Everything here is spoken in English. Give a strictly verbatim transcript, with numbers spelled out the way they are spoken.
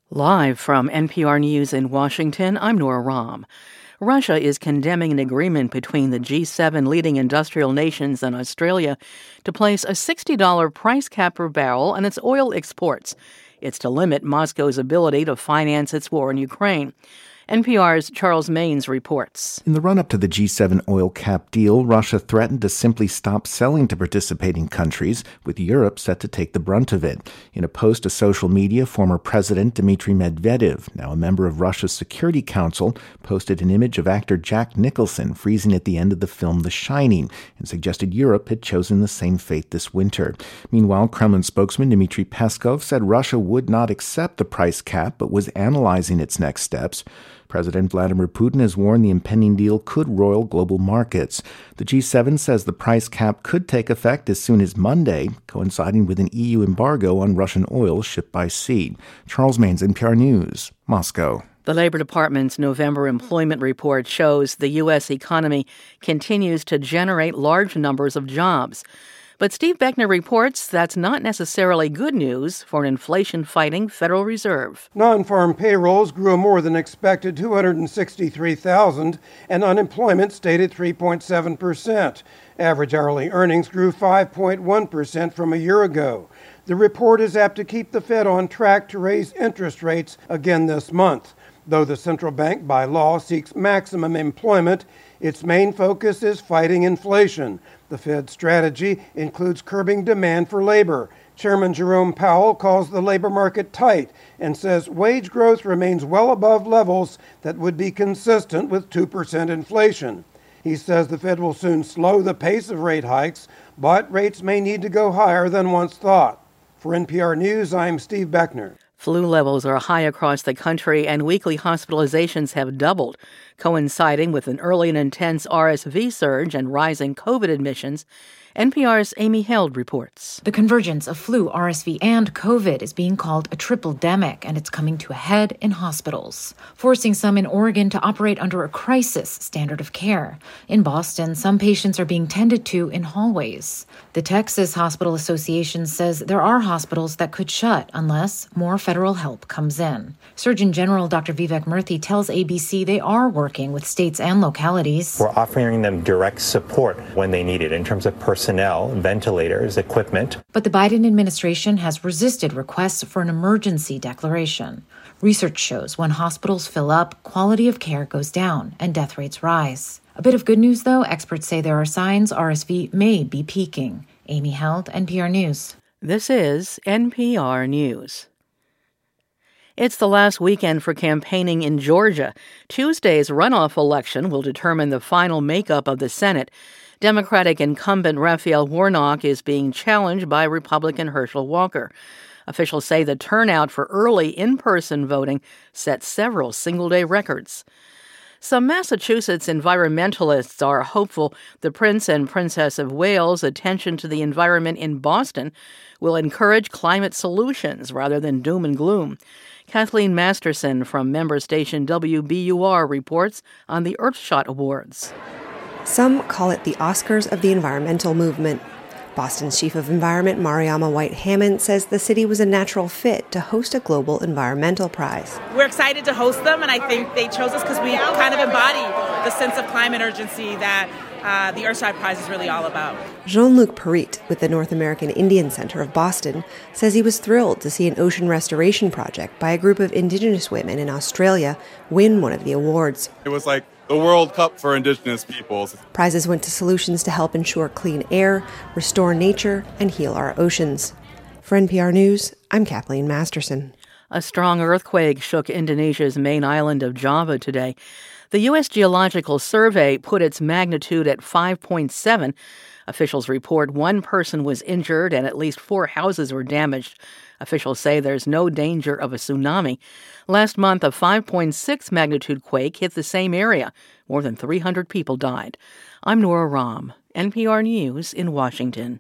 Live from N P R News in Washington, I'm Nora Rahm. Russia is condemning an agreement between the G seven leading industrial nations and Australia to place a sixty dollars price cap per barrel on its oil exports. It's to limit Moscow's ability to finance its war in Ukraine. N P R's Charles Maynes reports. In the run-up to the G seven oil cap deal, Russia threatened to simply stop selling to participating countries, with Europe set to take the brunt of it. In a post to social media, former President Dmitry Medvedev, now a member of Russia's Security Council, posted an image of actor Jack Nicholson freezing at the end of the film The Shining and suggested Europe had chosen the same fate this winter. Meanwhile, Kremlin spokesman Dmitry Peskov said Russia would not accept the price cap but was analyzing its next steps. President Vladimir Putin has warned the impending deal could roil global markets. The G seven says the price cap could take effect as soon as Monday, coinciding with an E U embargo on Russian oil shipped by sea. Charles Maynes, N P R News, Moscow. The Labor Department's November employment report shows the U S economy continues to generate large numbers of jobs. But Steve Beckner reports that's not necessarily good news for an inflation-fighting Federal Reserve. Non-farm payrolls grew a more than expected two hundred sixty-three thousand, and unemployment stayed at three point seven percent. Average hourly earnings grew five point one percent from a year ago. The report is apt to keep the Fed on track to raise interest rates again this month. Though the central bank by law seeks maximum employment, its main focus is fighting inflation. The Fed's strategy includes curbing demand for labor. Chairman Jerome Powell calls the labor market tight and says wage growth remains well above levels that would be consistent with two percent inflation. He says the Fed will soon slow the pace of rate hikes, but rates may need to go higher than once thought. For N P R News, I'm Steve Beckner. Flu levels are high across the country, and weekly hospitalizations have doubled, coinciding with an early and intense R S V surge and rising COVID admissions. N P R's Amy Held reports. The convergence of flu, R S V, and COVID is being called a triple-demic, and it's coming to a head in hospitals, forcing some in Oregon to operate under a crisis standard of care. In Boston, some patients are being tended to in hallways. The Texas Hospital Association says there are hospitals that could shut unless more federal help comes in. Surgeon General Doctor Vivek Murthy tells A B C they are working with states and localities. We're offering them direct support when they need it in terms of personnel, ventilators, equipment. But the Biden administration has resisted requests for an emergency declaration. Research shows when hospitals fill up, quality of care goes down and death rates rise. A bit of good news, though. Experts say there are signs R S V may be peaking. Amy Held, N P R News. This is N P R News. It's the last weekend for campaigning in Georgia. Tuesday's runoff election will determine the final makeup of the Senate. Democratic incumbent Raphael Warnock is being challenged by Republican Herschel Walker. Officials say the turnout for early in-person voting set several single-day records. Some Massachusetts environmentalists are hopeful the Prince and Princess of Wales' attention to the environment in Boston will encourage climate solutions rather than doom and gloom. Kathleen Masterson from member station W B U R reports on the Earthshot Awards. Some call it the Oscars of the environmental movement. Boston's chief of environment, Mariama White-Hammond, says the city was a natural fit to host a global environmental prize. We're excited to host them, and I think they chose us because we kind of embody the sense of climate urgency that uh, the Earthshot Prize is really all about. Jean-Luc Parit with the North American Indian Center of Boston says he was thrilled to see an ocean restoration project by a group of Indigenous women in Australia win one of the awards. It was like the World Cup for Indigenous peoples. Prizes went to solutions to help ensure clean air, restore nature, and heal our oceans. For N P R News, I'm Kathleen Masterson. A strong earthquake shook Indonesia's main island of Java today. The U S Geological Survey put its magnitude at five point seven. Officials report one person was injured and at least four houses were damaged. Officials say there's no danger of a tsunami. Last month, a five point six magnitude quake hit the same area. More than three hundred people died. I'm Nora Rahm, N P R News in Washington.